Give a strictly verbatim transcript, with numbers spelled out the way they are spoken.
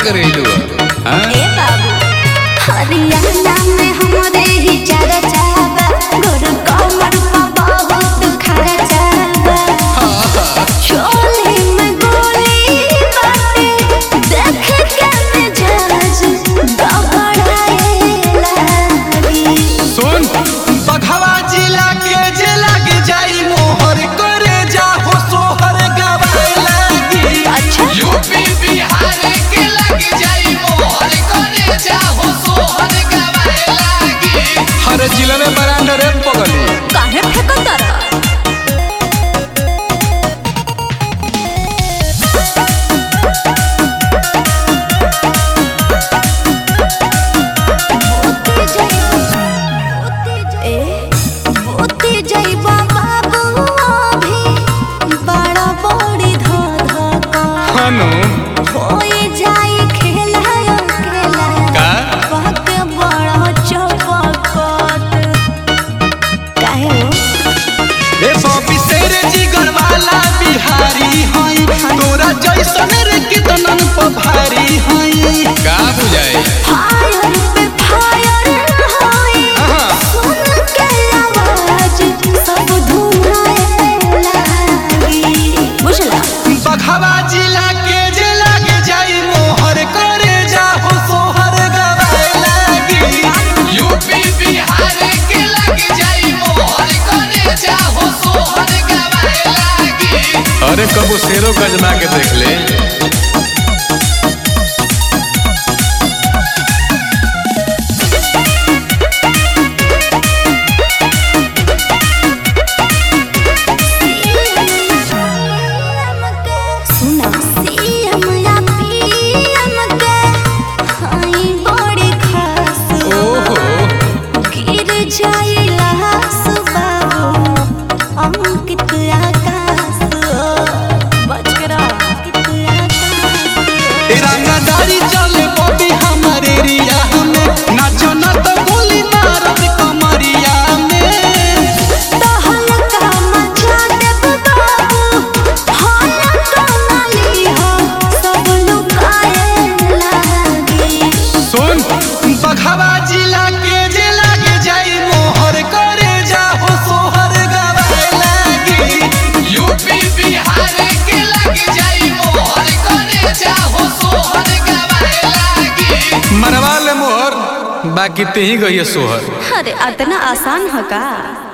करेलू हां ए बाबू हरियाणा में हमरे ही चारा चाबा गोर कमर पा बहुत खरा चाबा चोली में गोली बाटे देख के मिजाज गबड़ाए लागी। सुन बघवा जिला के जे लग जाई मोहर करे जा हो सोहर गवाए लागी। अच्छा यूपी बिहार के लग जाई मोहर करे जा हो सोहर गवाए लागी। हर जिला में ब्रांड रे पगली काहे फेंकतारा हनु होए जाई खेला खेला का पक बड़ा चपकत काहे हो ए बॉबी शेर जिगर वाला बिहारी हई तोरा जैसन रे कितनन प भारी हई। का बुझाए फायर पे फायर होए सुन के आवाज सब धुआए लागी बुझला बघवा जिला के जे लग जाई मोहर करे जा हो सोहर गवाए लागी। यूपी बिहार के लग जाई मोहर करे जा हो सोहर गवाए लागी। अरे कबो शेरों गजमा के देख ले सुना सीएम या पीएम के हाई बड़ी खास ओहो गिर जाइला सुबाबू अंकित आकाश बच के रह अंकित आकाश रंगदारी चले बॉबी हमारे एरिया में नाचो ना तो गोली मारब कमरिया में। तहलका मचा देब बाबू हलका नाली हो सब लुकाए लागी। सुन बघवा जिला के जे लग जाई मोहर करे जा हो सोहर गवाए लागी। यूपी बिहार के लग जाई मोहर करे जा हो सोहर गवाए लागी। मरवा ले मोहर बाकी ते ही गई सोहर। अरे इतना आसान है का।